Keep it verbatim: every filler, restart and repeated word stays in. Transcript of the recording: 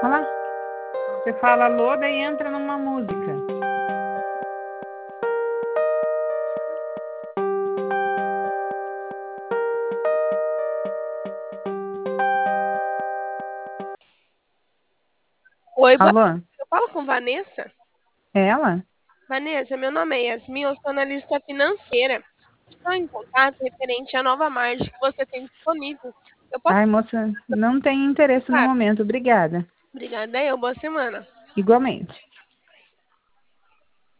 Olha lá. Você fala alô, daí entra numa música. Oi, boa Alô? tarde. Eu falo com Vanessa? É ela? Vanessa, meu nome é Yasmin, eu sou analista financeira. Estou em contato referente à nova margem que você tem disponível. Eu posso Ai, moça, não tem interesse no falar? momento. Obrigada. Obrigada, eu. Boa semana. Igualmente.